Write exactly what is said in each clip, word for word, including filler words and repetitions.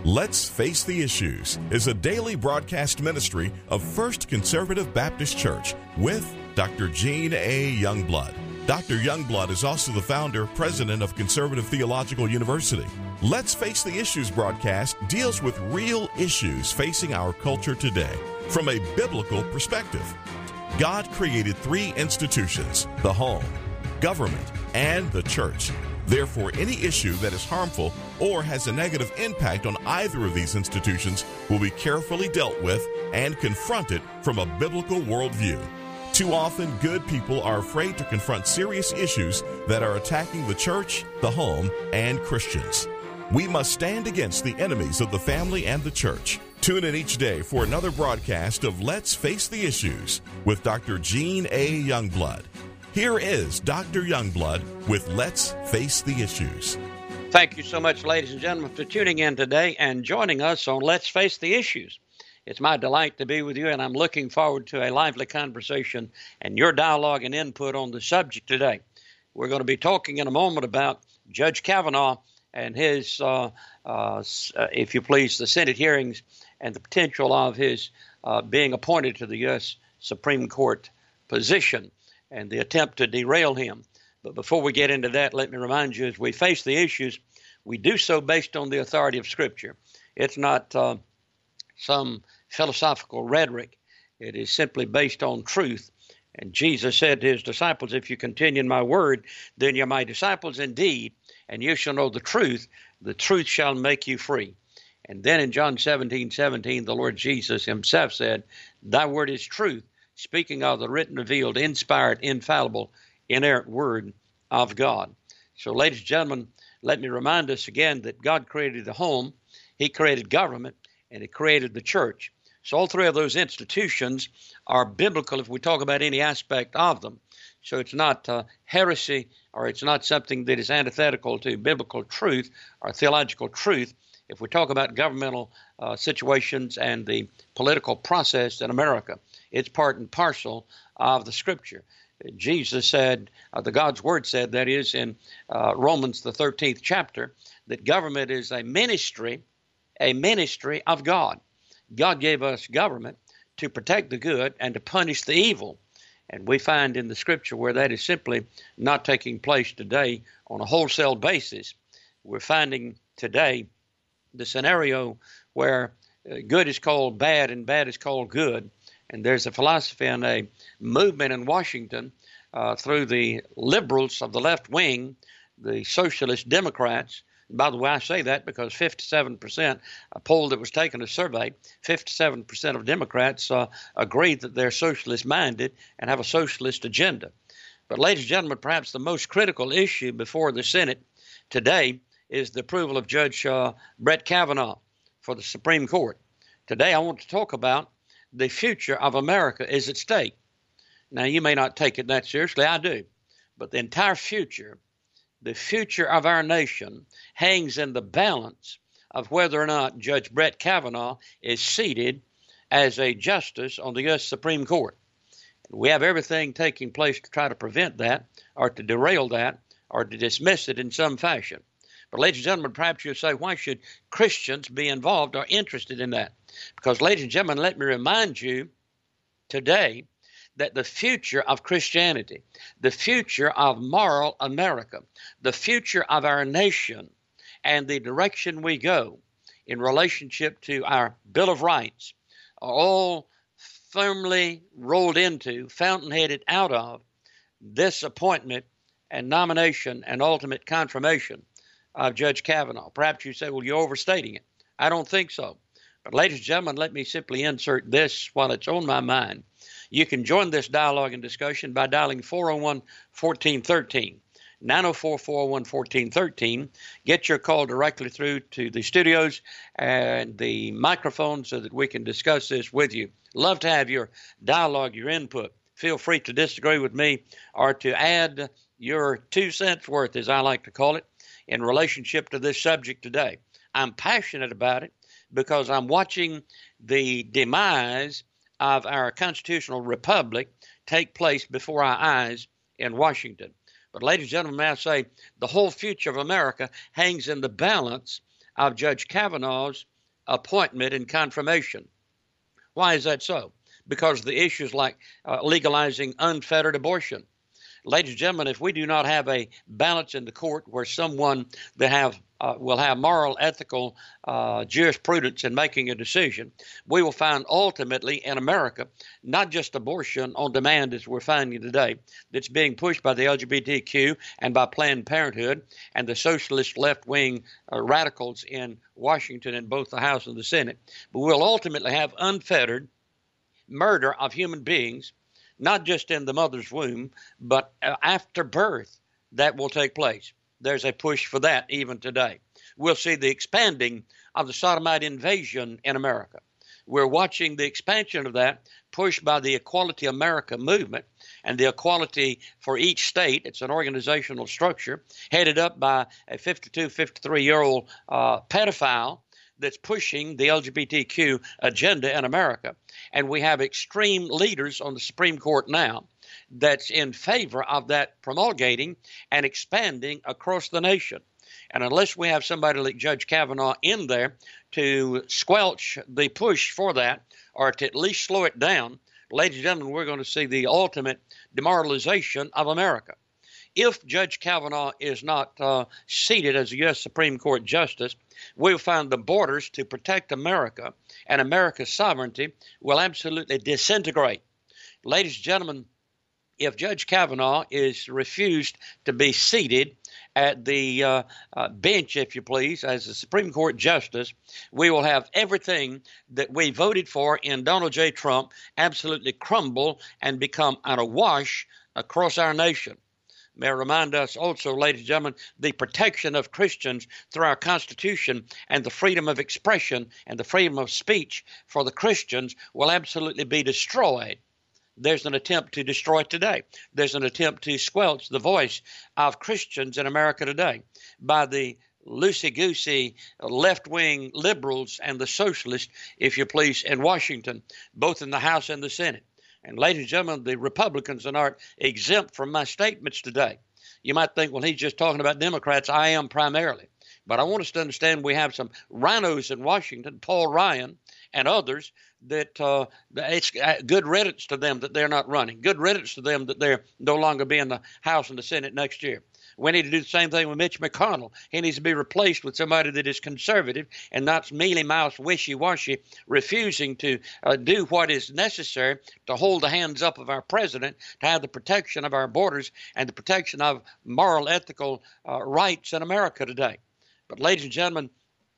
Let's Face the Issues is a daily broadcast ministry of First Conservative Baptist Church with Doctor Gene A. Youngblood. Doctor Youngblood is also the founder, president of Conservative Theological University. Let's Face the Issues broadcast deals with real issues facing our culture today from a biblical perspective. God created three institutions: the home, government, and the church. Therefore, any issue that is harmful or has a negative impact on either of these institutions will be carefully dealt with and confronted from a biblical worldview. Too often, good people are afraid to confront serious issues that are attacking the church, the home, and Christians. We must stand against the enemies of the family and the church. Tune in each day for another broadcast of Let's Face the Issues with Doctor Gene A. Youngblood. Here is Doctor Youngblood with Let's Face the Issues. Thank you so much, ladies and gentlemen, for tuning in today and joining us on Let's Face the Issues. It's my delight to be with you, and I'm looking forward to a lively conversation and your dialogue and input on the subject today. We're going to be talking in a moment about Judge Kavanaugh and his, uh, uh, if you please, the Senate hearings and the potential of his uh, being appointed to the U S Supreme Court position and the attempt to derail him. But before we get into that, let me remind you, as we face the issues, we do so based on the authority of Scripture. It's not uh, some philosophical rhetoric. It is simply based on truth. And Jesus said to his disciples, if you continue in my word, then you're my disciples indeed, and you shall know the truth. The truth shall make you free. And then in John seventeen seventeen, the Lord Jesus himself said, thy word is truth, speaking of the written, revealed, inspired, infallible, inerrant word of God. So, ladies and gentlemen, let me remind us again that God created the home, he created government, and he created the church. So all three of those institutions are biblical if we talk about any aspect of them. So it's not uh, heresy, or it's not something that is antithetical to biblical truth or theological truth if we talk about governmental uh, situations and the political process in America. It's part and parcel of the Scripture. Jesus said, uh, the God's Word said, that is in uh, Romans, the thirteenth chapter, that government is a ministry, a ministry of God. God gave us government to protect the good and to punish the evil. And we find in the Scripture where that is simply not taking place today on a wholesale basis. We're finding today the scenario where uh, good is called bad and bad is called good. And there's a philosophy and a movement in Washington uh, through the liberals of the left wing, the socialist Democrats. And by the way, I say that because fifty-seven percent, a poll that was taken, a survey, fifty-seven percent of Democrats uh, agree that they're socialist-minded and have a socialist agenda. But ladies and gentlemen, perhaps the most critical issue before the Senate today is the approval of Judge uh, Brett Kavanaugh for the Supreme Court. Today I want to talk about the future of America is at stake. Now, you may not take it that seriously. I do. But the entire future, the future of our nation hangs in the balance of whether or not Judge Brett Kavanaugh is seated as a justice on the U S Supreme Court. We have everything taking place to try to prevent that or to derail that or to dismiss it in some fashion. But ladies and gentlemen, perhaps you'll say, why should Christians be involved or interested in that? Because, ladies and gentlemen, let me remind you today that the future of Christianity, the future of moral America, the future of our nation, and the direction we go in relationship to our Bill of Rights are all firmly rolled into, fountainheaded out of this appointment and nomination and ultimate confirmation of Judge Kavanaugh. Perhaps you say, well, you're overstating it. I don't think so. But ladies and gentlemen, let me simply insert this while it's on my mind. You can join this dialogue and discussion by dialing four oh one, one four one three, nine oh four, four oh one, one four one three. Get your call directly through to the studios and the microphone so that we can discuss this with you. Love to have your dialogue, your input. Feel free to disagree with me or to add your two cents worth, as I like to call it, in relationship to this subject today. I'm passionate about it because I'm watching the demise of our constitutional republic take place before our eyes in Washington. But ladies and gentlemen, may I say, the whole future of America hangs in the balance of Judge Kavanaugh's appointment and confirmation. Why is that so? Because of the issues like uh, legalizing unfettered abortion. Ladies and gentlemen, if we do not have a balance in the court where someone that have uh, will have moral, ethical uh, jurisprudence in making a decision, we will find ultimately in America not just abortion on demand as we're finding today, that's being pushed by the L G B T Q and by Planned Parenthood and the socialist left-wing uh, radicals in Washington in both the House and the Senate, but we'll ultimately have unfettered murder of human beings, not just in the mother's womb, but after birth, that will take place. There's a push for that even today. We'll see the expanding of the sodomite invasion in America. We're watching the expansion of that pushed by the Equality America movement and the Equality for Each State. It's an organizational structure headed up by a fifty-two, fifty-three-year-old uh, pedophile that's pushing the L G B T Q agenda in America. And we have extreme leaders on the Supreme Court now that's in favor of that promulgating and expanding across the nation. And unless we have somebody like Judge Kavanaugh in there to squelch the push for that or to at least slow it down, ladies and gentlemen, we're going to see the ultimate demoralization of America. If Judge Kavanaugh is not uh, seated as a U S Supreme Court justice, we'll find the borders to protect America and America's sovereignty will absolutely disintegrate. Ladies and gentlemen, if Judge Kavanaugh is refused to be seated at the uh, uh, bench, if you please, as a Supreme Court justice, we will have everything that we voted for in Donald J. Trump absolutely crumble and become an awash across our nation. May I remind us also, ladies and gentlemen, the protection of Christians through our Constitution and the freedom of expression and the freedom of speech for the Christians will absolutely be destroyed. There's an attempt to destroy it today. There's an attempt to squelch the voice of Christians in America today by the loosey-goosey left-wing liberals and the socialists, if you please, in Washington, both in the House and the Senate. And ladies and gentlemen, the Republicans are not exempt from my statements today. You might think, well, he's just talking about Democrats. I am primarily. But I want us to understand we have some rhinos in Washington, Paul Ryan and others, that uh, it's good riddance to them that they're not running. Good riddance to them that they're no longer be in the House and the Senate next year. We need to do the same thing with Mitch McConnell. He needs to be replaced with somebody that is conservative and not mealy-mouthed, wishy-washy, refusing to uh, do what is necessary to hold the hands up of our president, to have the protection of our borders and the protection of moral, ethical uh, rights in America today. But ladies and gentlemen,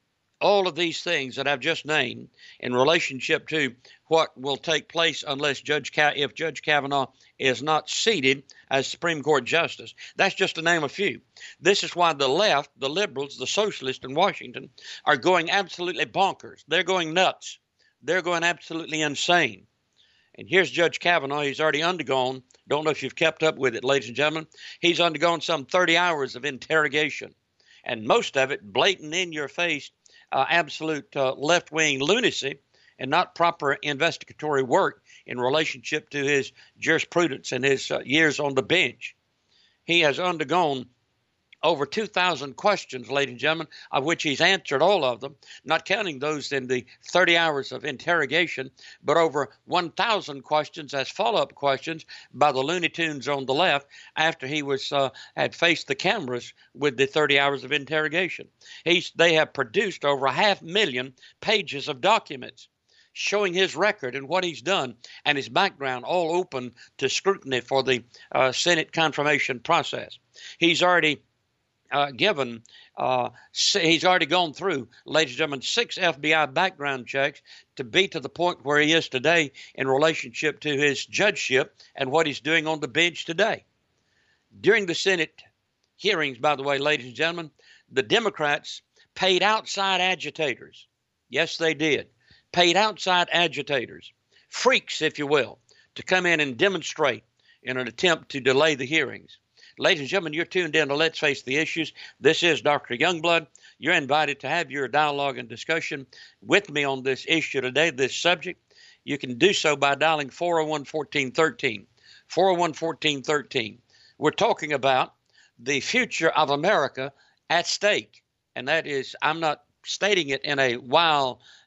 all of these things that I've just named in relationship to what will take place unless Judge Ka- if Judge Kavanaugh is not seated as Supreme Court Justice. That's just to name a few. This is why the left, the liberals, the socialists in Washington are going absolutely bonkers. They're going nuts. They're going absolutely insane. And here's Judge Kavanaugh. He's already undergone, don't know if you've kept up with it, ladies and gentlemen, he's undergone some thirty hours of interrogation, and most of it blatant in your face, uh, absolute uh, left-wing lunacy and not proper investigatory work in relationship to his jurisprudence and his uh, years on the bench. He has undergone over two thousand questions, ladies and gentlemen, of which he's answered all of them, not counting those in the thirty hours of interrogation, but over one thousand questions as follow-up questions by the Looney Tunes on the left after he was uh, had faced the cameras with the thirty hours of interrogation. He's, they have produced over a half million pages of documents showing his record and what he's done and his background, all open to scrutiny for the uh, Senate confirmation process. He's already Uh, given, uh, he's already gone through, ladies and gentlemen, six F B I background checks to be to the point where he is today in relationship to his judgeship and what he's doing on the bench today. During the Senate hearings, by the way, ladies and gentlemen, the Democrats paid outside agitators. Yes, they did. Paid outside agitators, freaks, if you will, to come in and demonstrate in an attempt to delay the hearings. Ladies and gentlemen, you're tuned in to Let's Face the Issues. This is Doctor Youngblood. You're invited to have your dialogue and discussion with me on this issue today, this subject. You can do so by dialing four oh one, fourteen thirteen, four oh one, fourteen thirteen. We're talking about the future of America at stake. And that is, I'm not stating it in a wild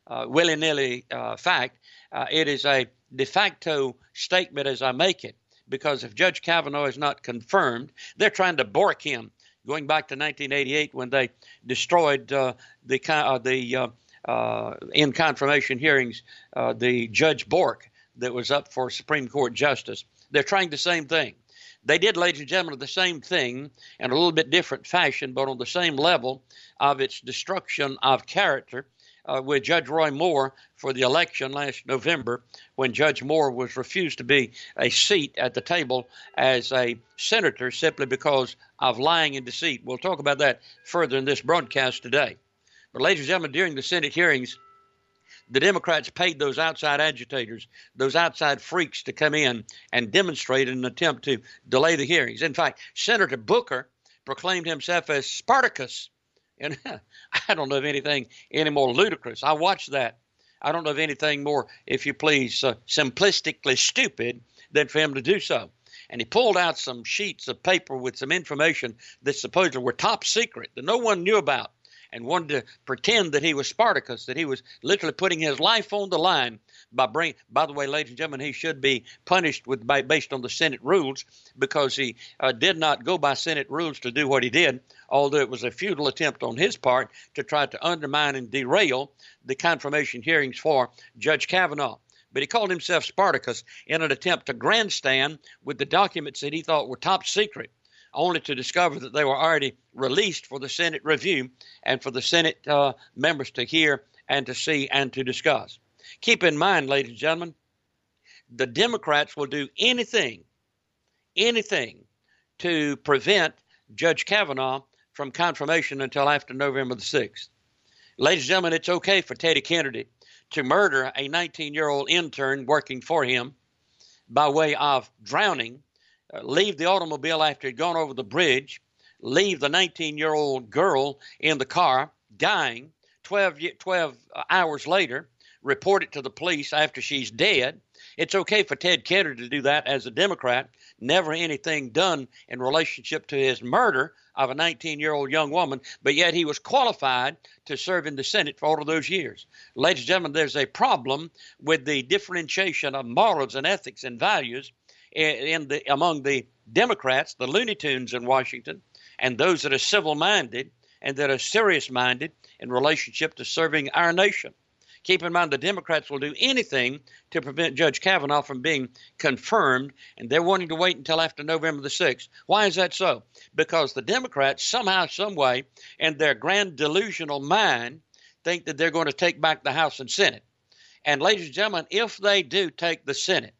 uh, willy-nilly uh, fact. Uh, it is a de facto statement as I make it, because if Judge Kavanaugh is not confirmed, they're trying to bork him, going back to nineteen eighty-eight when they destroyed uh, the uh, the uh, uh, in confirmation hearings uh, the Judge Bork that was up for Supreme Court justice. They're trying the same thing. They did, ladies and gentlemen, the same thing in a little bit different fashion, but on the same level of its destruction of character uh, with Judge Roy Moore for the election last November, when Judge Moore was refused to be a seat at the table as a senator simply because of lying and deceit. We'll talk about that further in this broadcast today. But ladies and gentlemen, during the Senate hearings, the Democrats paid those outside agitators, those outside freaks to come in and demonstrate in an attempt to delay the hearings. In fact, Senator Booker proclaimed himself as Spartacus. And I don't know of anything any more ludicrous. I watched that. I don't know of anything more, if you please, uh, simplistically stupid than for him to do so. And he pulled out some sheets of paper with some information that supposedly were top secret that no one knew about, and wanted to pretend that he was Spartacus, that he was literally putting his life on the line by bringing, by the way, ladies and gentlemen, he should be punished with by, based on the Senate rules, because he uh, did not go by Senate rules to do what he did, although it was a futile attempt on his part to try to undermine and derail the confirmation hearings for Judge Kavanaugh. But he called himself Spartacus in an attempt to grandstand with the documents that he thought were top secret, only to discover that they were already released for the Senate review and for the Senate uh, members to hear and to see and to discuss. Keep in mind, ladies and gentlemen, the Democrats will do anything, anything to prevent Judge Kavanaugh from confirmation until after November the sixth. Ladies and gentlemen, it's okay for Teddy Kennedy to murder a nineteen-year-old intern working for him by way of drowning, Uh, leave the automobile after he'd gone over the bridge, leave the nineteen-year-old girl in the car dying, twelve, twelve hours later, report it to the police after she's dead. It's okay for Ted Kennedy to do that as a Democrat, never anything done in relationship to his murder of a nineteen-year-old young woman, but yet he was qualified to serve in the Senate for all of those years. Ladies and gentlemen, there's a problem with the differentiation of morals and ethics and values in the among the Democrats, the Looney Tunes in Washington, and those that are civil-minded and that are serious-minded in relationship to serving our nation. Keep in mind, the Democrats will do anything to prevent Judge Kavanaugh from being confirmed, and they're wanting to wait until after November the sixth. Why is that so? Because the Democrats somehow, some way, in their grand delusional mind, think that they're going to take back the House and Senate. And ladies and gentlemen, if they do take the Senate,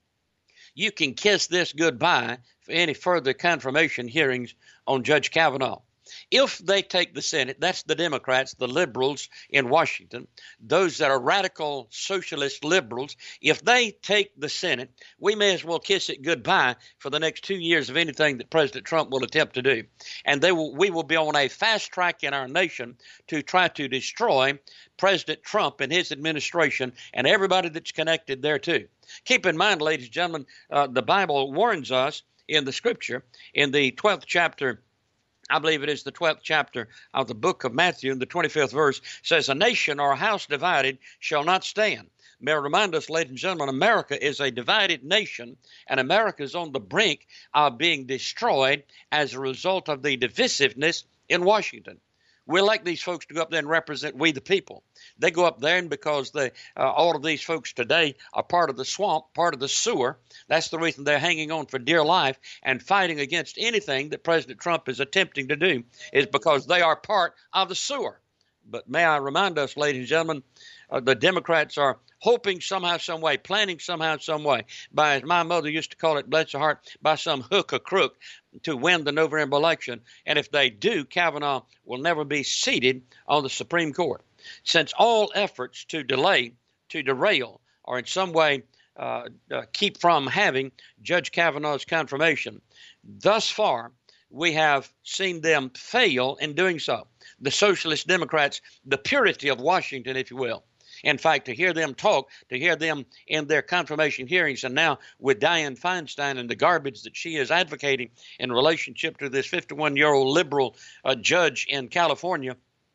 you can kiss this goodbye for any further confirmation hearings on Judge Kavanaugh. If they take the Senate, that's the Democrats, the liberals in Washington, those that are radical socialist liberals. If they take the Senate, we may as well kiss it goodbye for the next two years of anything that President Trump will attempt to do. And they will, we will be on a fast track in our nation to try to destroy President Trump and his administration and everybody that's connected there too. Keep in mind, ladies and gentlemen, uh, the Bible warns us in the scripture, in the twelfth chapter, I believe it is the twelfth chapter of the book of Matthew, in the twenty-fifth verse, says, "A nation or a house divided shall not stand." May I remind us, ladies and gentlemen, America is a divided nation, and America is on the brink of being destroyed as a result of the divisiveness in Washington. We elect these folks to go up there and represent we the people. They go up there, and because they, uh, all of these folks today are part of the swamp, part of the sewer, that's the reason they're hanging on for dear life and fighting against anything that President Trump is attempting to do, is because they are part of the sewer. But may I remind us, ladies and gentlemen, uh, the Democrats are hoping somehow, some way, planning somehow, some way, by, as my mother used to call it, bless her heart, by some hook or crook, to win the November election. And if they do, Kavanaugh will never be seated on the Supreme Court. Since all efforts to delay, to derail, or in some way uh, uh, keep from having Judge Kavanaugh's confirmation, thus far we have seen them fail in doing so. The Socialist Democrats, the purity of Washington, if you will. In fact, to hear them talk, to hear them in their confirmation hearings, and now with Dianne Feinstein and the garbage that she is advocating in relationship to this fifty-one-year-old liberal uh, judge in California,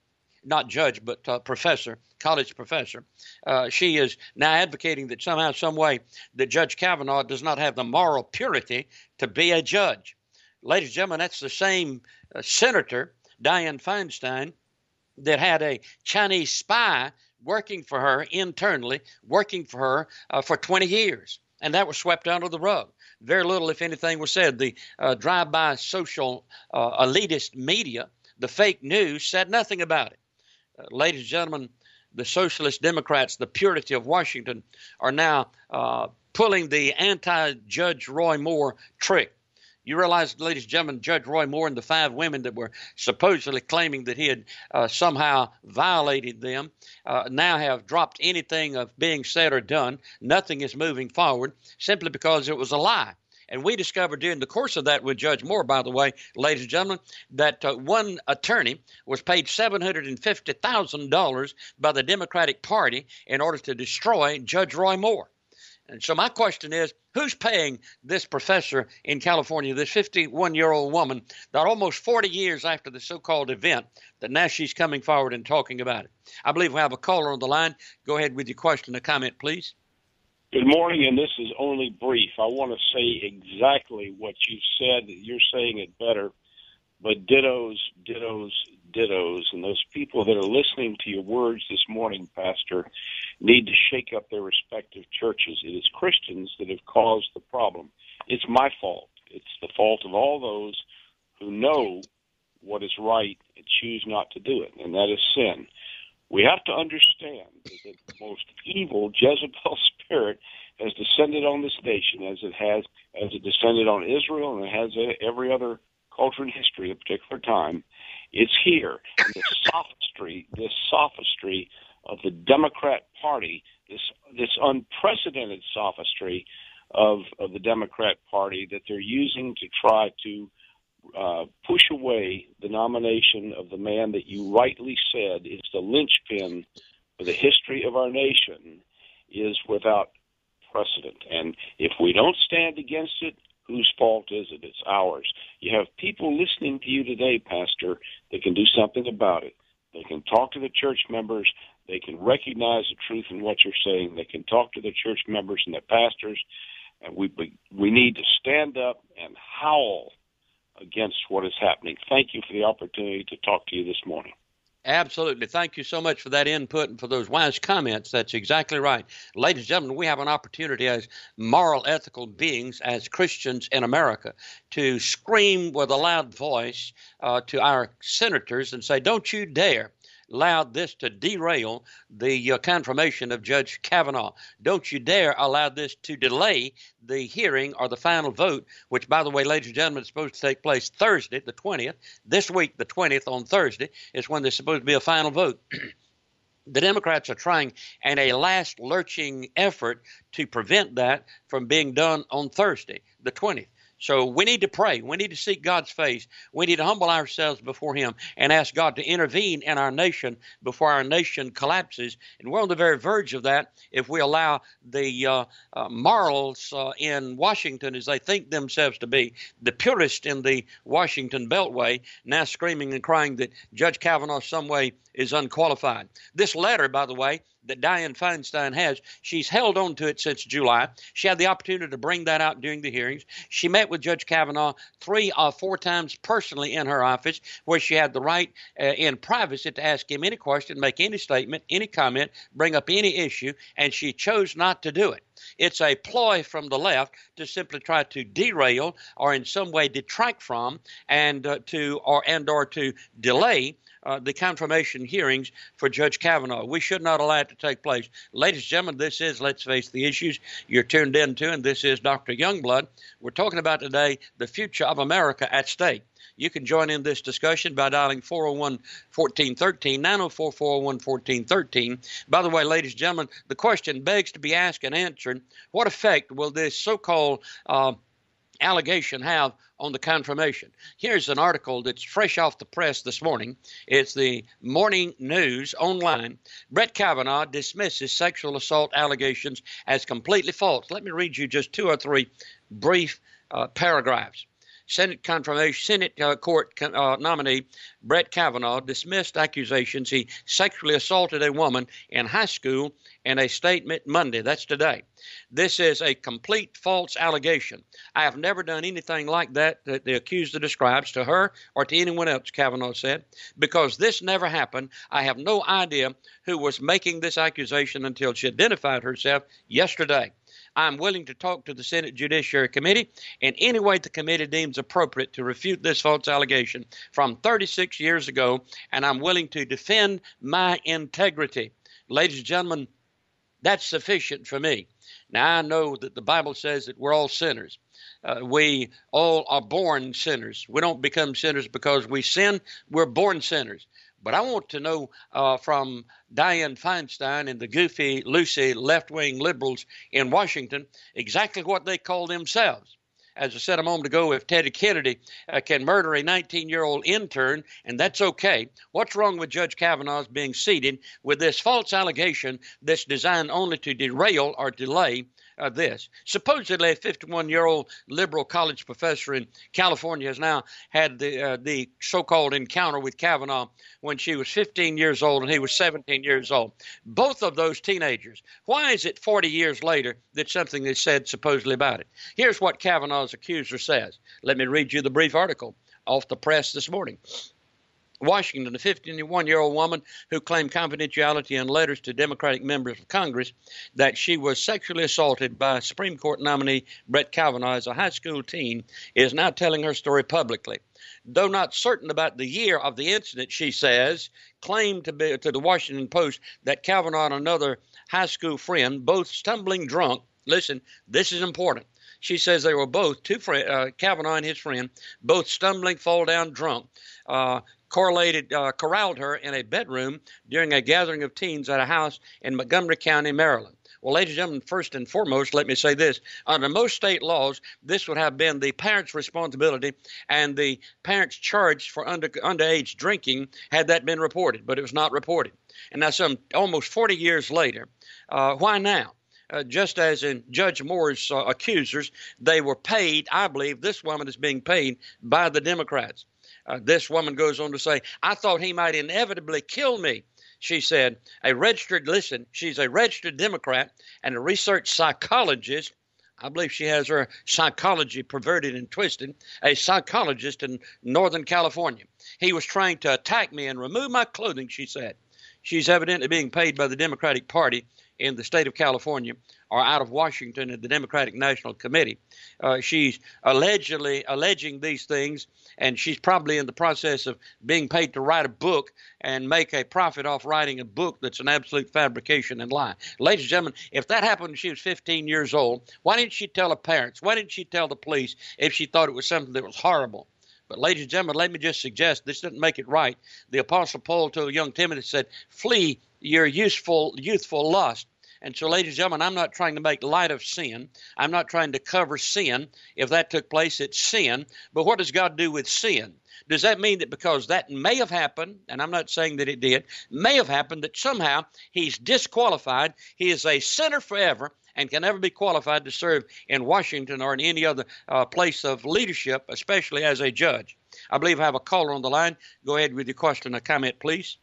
not judge, but uh, professor, college professor. Uh, she is now advocating that somehow, some way, that Judge Kavanaugh does not have the moral purity to be a judge. Ladies and gentlemen, that's the same uh, senator, Dianne Feinstein, that had a Chinese spy working for her internally, working for her uh, for twenty years. And that was swept under the rug. Very little, if anything, was said. The uh, drive-by social uh, elitist media, the fake news, said nothing about it. Uh, ladies and gentlemen, the socialist Democrats, the purity of Washington, are now uh, pulling the anti-Judge Roy Moore trick. You realize, ladies and gentlemen, Judge Roy Moore and the five women that were supposedly claiming that he had uh, somehow violated them uh, now have dropped anything of being said or done. Nothing is moving forward simply because it was a lie. And we discovered during the course of that with Judge Moore, by the way, ladies and gentlemen, that uh, one attorney was paid seven hundred fifty thousand dollars by the Democratic Party in order to destroy Judge Roy Moore. And so my question is, who's paying this professor in California, this fifty-one-year-old woman, that almost forty years after the so-called event, that now she's coming forward and talking about it? I believe we have a caller on the line. Go ahead with your question or comment, please. Good morning, and this is only brief. I want to say exactly what you said. You're saying it better, but dittos, dittos, dittos. And those people that are listening to your words this morning, Pastor, need to shake up their respective churches. It is Christians that have caused the problem. It's my fault. It's the fault of all those who know what is right and choose not to do it, and that is sin. We have to understand that the most evil Jezebel spirit has descended on this nation as it has, as it descended on Israel and it has every other culture in history at a particular time. It's here. And this sophistry, this sophistry of the Democrat Party, this this unprecedented sophistry of, of the Democrat Party that they're using to try to uh, push away the nomination of the man that you rightly said is the linchpin for the history of our nation, is without precedent. And if we don't stand against it, whose fault is it? It's ours. You have people listening to you today, Pastor, that can do something about it. They can talk to the church members. They can recognize the truth in what you're saying. They can talk to the church members and the pastors. And we we need to stand up and howl against what is happening. Thank you for the opportunity to talk to you this morning. Absolutely. Thank you so much for that input and for those wise comments. That's exactly right. Ladies and gentlemen, we have an opportunity as moral, ethical beings, as Christians in America, to scream with a loud voice uh, to our senators and say, don't you dare allow this to derail the uh, confirmation of Judge Kavanaugh. Don't you dare allow this to delay the hearing or the final vote, which, by the way, ladies and gentlemen, is supposed to take place Thursday, the twentieth. This week, the twentieth, on Thursday, is when there's supposed to be a final vote. The Democrats are trying in a last lurching effort to prevent that from being done on Thursday, the twentieth. So we need to pray. We need to seek God's face. We need to humble ourselves before him and ask God to intervene in our nation before our nation collapses. And we're on the very verge of that if we allow the uh, uh, morals uh, in Washington, as they think themselves to be, the purest in the Washington Beltway, now screaming and crying that Judge Kavanaugh some way is unqualified. This letter, by the way, that Dianne Feinstein has, she's held on to it since July. She had the opportunity to bring that out during the hearings. She met with Judge Kavanaugh three or four times personally in her office, where she had the right uh, in privacy to ask him any question, make any statement, any comment, bring up any issue, and she chose not to do it. It's a ploy from the left to simply try to derail or in some way detract from and uh, to or and or to delay Uh, the confirmation hearings for Judge Kavanaugh. We should not allow it to take place. Ladies and gentlemen, this is Let's Face the Issues you're tuned into, and this is Doctor Youngblood. We're talking about today the future of America at stake. You can join in this discussion by dialing four oh one, one four one three, nine oh four, four oh one, one four one three. By the way, ladies and gentlemen, the question begs to be asked and answered. What effect will this so-called uh, allegation have on the confirmation? Here's an article that's fresh off the press this morning. It's the Morning News online. Brett Kavanaugh dismisses sexual assault allegations as completely false. Let me read you just two or three brief uh, paragraphs. Senate confirmation, Senate uh, court uh, nominee Brett Kavanaugh dismissed accusations he sexually assaulted a woman in high school in a statement Monday. That's today. This is a complete false allegation. I have never done anything like that that the accuser describes to her or to anyone else, Kavanaugh said. Because this never happened, I have no idea who was making this accusation until she identified herself yesterday. I'm willing to talk to the Senate Judiciary Committee in any way the committee deems appropriate to refute this false allegation from thirty-six years ago, and I'm willing to defend my integrity. Ladies and gentlemen, that's sufficient for me. Now, I know that the Bible says that we're all sinners. Uh, we all are born sinners. We don't become sinners because we sin. We're born sinners. But I want to know uh, from Dianne Feinstein and the goofy, loosey, left-wing liberals in Washington exactly what they call themselves. As I said a moment ago, if Teddy Kennedy uh, can murder a nineteen-year-old intern, and that's okay, what's wrong with Judge Kavanaugh's being seated with this false allegation that's designed only to derail or delay Uh, this. Supposedly, a fifty-one-year-old liberal college professor in California has now had the uh, the so-called encounter with Kavanaugh when she was fifteen years old and he was seventeen years old. Both of those teenagers. Why is it forty years later that something is said supposedly about it? Here's what Kavanaugh's accuser says. Let me read you the brief article off the press this morning. Washington, a fifty-one-year-old woman who claimed confidentiality in letters to Democratic members of Congress that she was sexually assaulted by Supreme Court nominee Brett Kavanaugh as a high school teen, is now telling her story publicly. Though not certain about the year of the incident, she says, claimed to be to the Washington Post that Kavanaugh and another high school friend, both stumbling drunk, listen, this is important. She says they were both, two friend, uh, Kavanaugh and his friend, both stumbling, fall down drunk, uh, correlated, uh, corralled her in a bedroom during a gathering of teens at a house in Montgomery County, Maryland. Well, ladies and gentlemen, first and foremost, let me say this. Under most state laws, this would have been the parent's responsibility and the parent's charge for under, underage drinking had that been reported, but it was not reported. And now some almost forty years later, uh, why now? Uh, just as in Judge Moore's uh, accusers, they were paid, I believe this woman is being paid by the Democrats. Uh, this woman goes on to say, I thought he might inevitably kill me. She said, a registered, listen, she's a registered Democrat and a research psychologist. I believe she has her psychology perverted and twisted, a psychologist in Northern California. He was trying to attack me and remove my clothing, she said. She's evidently being paid by the Democratic Party in the state of California or out of Washington at the Democratic National Committee. Uh, she's allegedly alleging these things, and she's probably in the process of being paid to write a book and make a profit off writing a book that's an absolute fabrication and lie. Ladies and gentlemen, if that happened when she was fifteen years old, why didn't she tell her parents? Why didn't she tell the police if she thought it was something that was horrible? But ladies and gentlemen, let me just suggest this doesn't make it right. The Apostle Paul told young Timothy, said, flee your youthful, youthful lust. And so, ladies and gentlemen, I'm not trying to make light of sin. I'm not trying to cover sin. If that took place, it's sin. But what does God do with sin? Does that mean that because that may have happened, and I'm not saying that it did, may have happened that somehow he's disqualified, he is a sinner forever, and can never be qualified to serve in Washington or in any other uh, place of leadership, especially as a judge? I believe I have a caller on the line. Go ahead with your question or comment, please.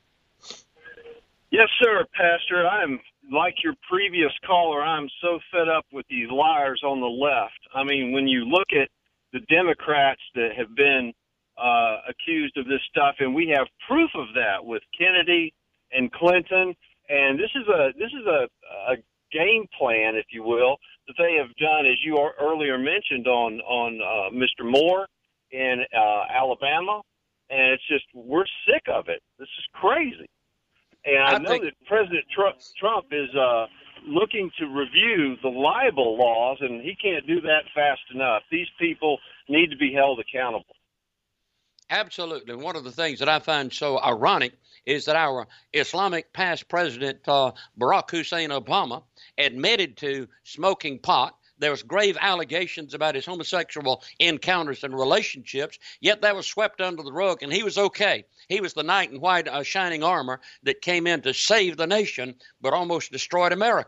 Yes, sir, Pastor. I'm like your previous caller. I'm so fed up with these liars on the left. I mean, when you look at the Democrats that have been uh, accused of this stuff, and we have proof of that with Kennedy and Clinton, and this is a this is a, a game plan, if you will, that they have done, as you earlier mentioned, on on uh, Mister Moore in uh, Alabama, and it's just we're sick of it. This is crazy. And I, I know think- that President Trump, Trump is uh, looking to review the libel laws, and he can't do that fast enough. These people need to be held accountable. Absolutely. One of the things that I find so ironic is that our Islamic past president, uh, Barack Hussein Obama, admitted to smoking pot. There was grave allegations about his homosexual encounters and relationships, yet that was swept under the rug, and he was okay. He was the knight in white uh, shining armor that came in to save the nation, but almost destroyed America.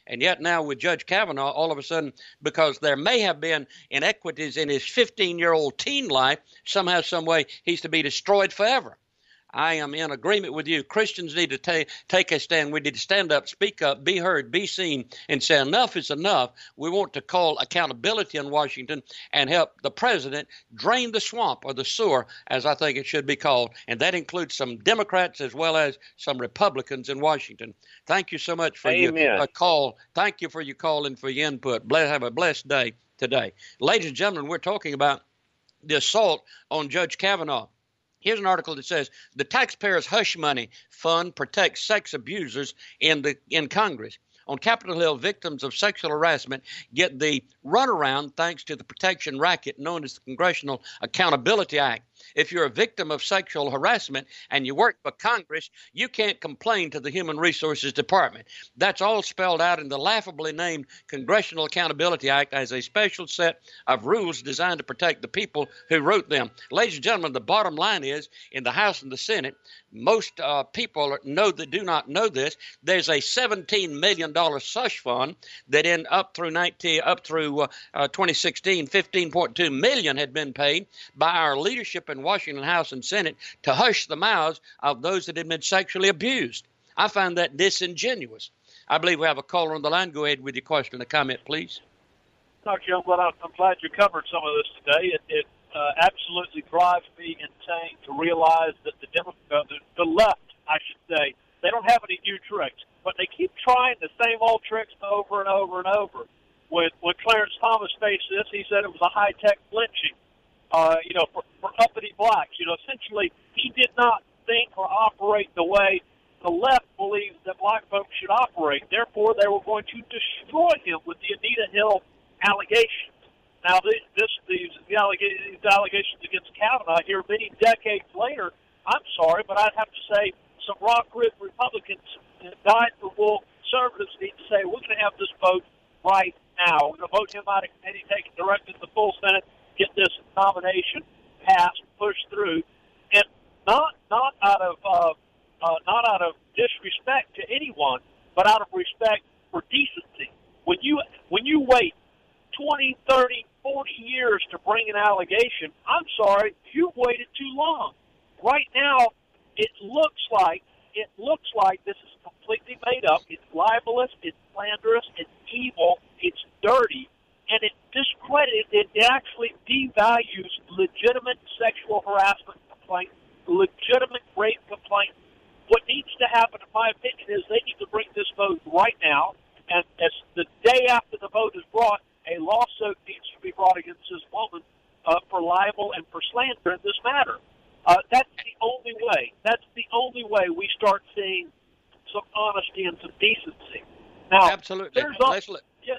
And yet now with Judge Kavanaugh, all of a sudden, because there may have been inequities in his fifteen-year-old teen life, somehow, some way, he's to be destroyed forever. I am in agreement with you. Christians need to ta- take a stand. We need to stand up, speak up, be heard, be seen, and say enough is enough. We want to call accountability in Washington and help the president drain the swamp or the sewer, as I think it should be called. And that includes some Democrats as well as some Republicans in Washington. Thank you so much for Amen. your uh, call. Thank you for your call and for your input. Bless, have a blessed day today. Ladies and gentlemen, we're talking about the assault on Judge Kavanaugh. Here's an article that says the taxpayers' hush money fund protects sex abusers in the in Congress. On Capitol Hill, victims of sexual harassment get the runaround thanks to the protection racket known as the Congressional Accountability Act. If you're a victim of sexual harassment and you work for Congress, you can't complain to the Human Resources Department. That's all spelled out in the laughably named Congressional Accountability Act as a special set of rules designed to protect the people who wrote them. Ladies and gentlemen, the bottom line is in the House and the Senate, most uh, people know that do not know this. There's a seventeen million dollars slush fund that in up through nineteen up through uh, uh, twenty sixteen, fifteen point two million had been paid by our leadership in Washington House and Senate to hush the mouths of those that had been sexually abused. I find that disingenuous. I believe we have a caller on the line. Go ahead with your question or comment, please. Doctor Youngblood, I'm glad you covered some of this today. It, it uh, absolutely drives me insane to realize that the, Demo- uh, the the left, I should say, they don't have any new tricks, but they keep trying the same old tricks over and over and over. When when Clarence Thomas faced this, he said it was a high-tech lynching. Uh, you know, for, for uppity blacks. You know, essentially, he did not think or operate the way the left believes that black folks should operate. Therefore, they were going to destroy him with the Anita Hill allegations. Now, this, this these, the allegations, these allegations against Kavanaugh here many decades later, I'm sorry, but I'd have to say some rock-ribbed Republicans and dyed-for-wool conservatives need to say, we're going to have this vote right now. We're going to vote him out of committee, take it directly to the full Senate, get this nomination passed, pushed through, and not not out of uh, uh, not out of disrespect to anyone, but out of respect for decency. When you when you wait twenty, thirty, forty years to bring an allegation, I'm sorry, you've waited too long. Right now, it looks like it looks like this is completely made up. It's libelous, it's slanderous, it's evil, it's dirty. And it discredits, it actually devalues legitimate sexual harassment complaints, legitimate rape complaints. What needs to happen, in my opinion, is they need to bring this vote right now. And as the day after the vote is brought, a lawsuit needs to be brought against this woman uh, for libel and for slander in this matter. Uh, that's the only way. That's the only way we start seeing some honesty and some decency. Now, absolutely. There's al- let's, yeah,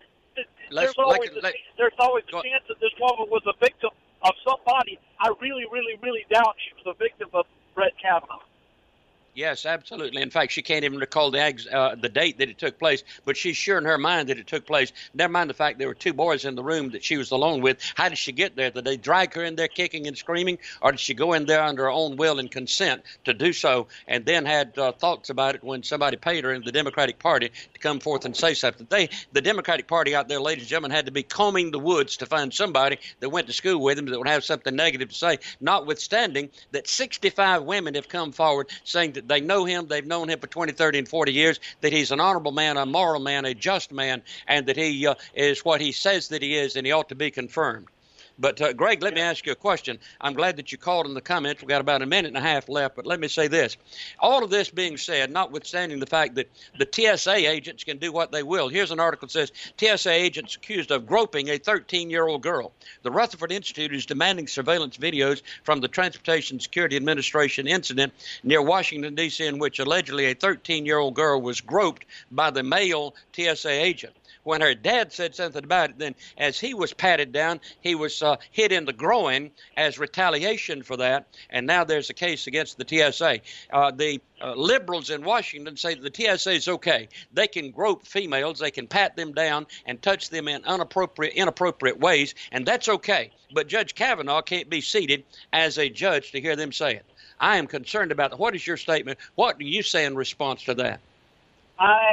let's, there's always, let, let, a, there's always a go, chance that this woman was a victim of somebody. I really, really, really doubt she was a victim of Brett Kavanaugh. Yes, absolutely. In fact, she can't even recall the uh, the date that it took place, but she's sure in her mind that it took place. Never mind the fact there were two boys in the room that she was alone with. How did she get there? Did they drag her in there kicking and screaming, or did she go in there under her own will and consent to do so, and then had uh, thoughts about it when somebody paid her in the Democratic Party to come forth and say something? They, the Democratic Party out there, ladies and gentlemen, had to be combing the woods to find somebody that went to school with him that would have something negative to say, notwithstanding that sixty-five women have come forward saying that they know him, they've known him for twenty, thirty, and forty years, that he's an honorable man, a moral man, a just man, and that he uh, is what he says that he is, and he ought to be confirmed. But, uh, Greg, let me ask you a question. I'm glad that you called in the comments. We've got about a minute and a half left, but let me say this. All of this being said, notwithstanding the fact that the T S A agents can do what they will. Here's an article that says T S A agents accused of groping a thirteen-year-old girl. The Rutherford Institute is demanding surveillance videos from the Transportation Security Administration incident near Washington, D C, in which allegedly a thirteen-year-old girl was groped by the male T S A agent. When her dad said something about it, then as he was patted down, he was uh, hit in the groin as retaliation for that. And now there's a case against the T S A. Uh, the uh, liberals in Washington say that the T S A is okay. They can grope females, they can pat them down and touch them in inappropriate, inappropriate ways, and that's okay. But Judge Kavanaugh can't be seated as a judge to hear them say it. I am concerned about that. What is your statement? What do you say in response to that? I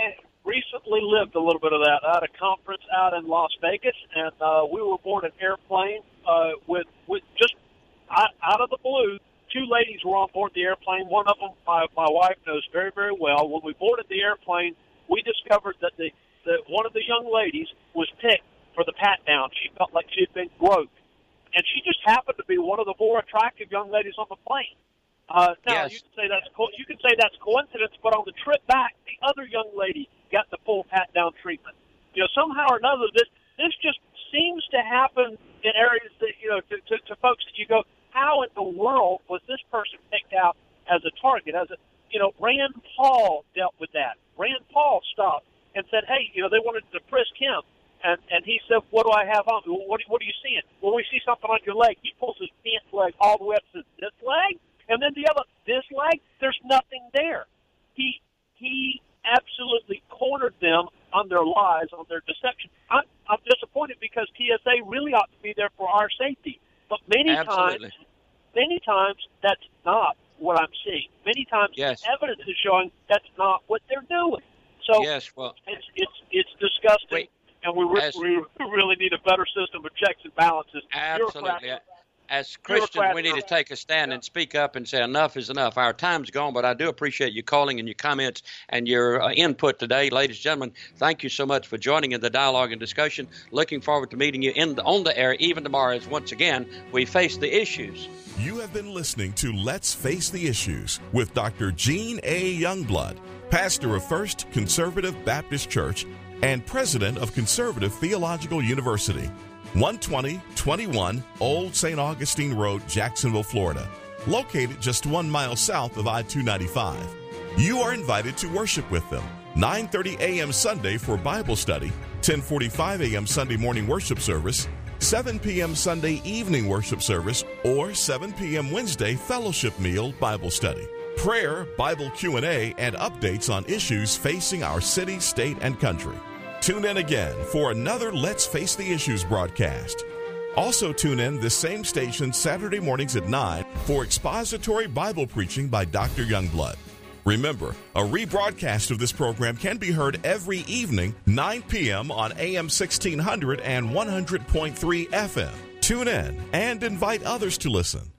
recently lived a little bit of that. I had a conference out in Las Vegas, and uh, we were aboard an airplane uh, with with just out, out of the blue. Two ladies were on board the airplane. One of them, my, my wife knows very, very well. When we boarded the airplane, we discovered that the that one of the young ladies was picked for the pat down. She felt like she had been groped, and she just happened to be one of the more attractive young ladies on the plane. Uh, now Yes. you can say that's co- you can say that's coincidence, but on the trip back, the other young lady got the full pat down treatment. You know, somehow or another, this this just seems to happen in areas that you know to, to, to folks that you go, how in the world was this person picked out as a target? As a you know, Rand Paul dealt with that. Rand Paul stopped and said, hey, you know, they wanted to frisk him. And and he said, what do I have on? What, what are you seeing? Well, we see something on your leg. He pulls his pants leg all the way up to this leg, and then the other, this leg, there's nothing there. He he absolutely cornered them on their lies, on their deception. I'm, I'm disappointed because T S A really ought to be there for our safety. But many Absolutely. times, many times, that's not what I'm seeing. Many times Yes. the evidence is showing that's not what they're doing. So Yes, well, it's it's it's disgusting, Wait. and we, re- As- we really need a better system of checks and balances. absolutely. Bureaucrats- As Christians, we need to take a stand and speak up and say enough is enough. Our time's gone, but I do appreciate you calling and your comments and your uh, input today. Ladies and gentlemen, thank you so much for joining in the dialogue and discussion. Looking forward to meeting you in the, on the air even tomorrow as once again we face the issues. You have been listening to Let's Face the Issues with Doctor Gene A. Youngblood, pastor of First Conservative Baptist Church and president of Conservative Theological University, one twenty twenty-one Old Saint Augustine Road, Jacksonville, Florida, located just one mile south of I two ninety-five. You are invited to worship with them, nine thirty a.m. Sunday for Bible study, ten forty-five a.m. Sunday morning worship service, seven p.m. Sunday evening worship service, or seven p.m. Wednesday fellowship meal Bible study, prayer, Bible Q and A, and updates on issues facing our city, state, and country. Tune in again for another Let's Face the Issues broadcast. Also tune in this same station Saturday mornings at nine for expository Bible preaching by Doctor Youngblood. Remember, a rebroadcast of this program can be heard every evening, nine p.m. on A M sixteen hundred and one hundred point three F M. Tune in and invite others to listen.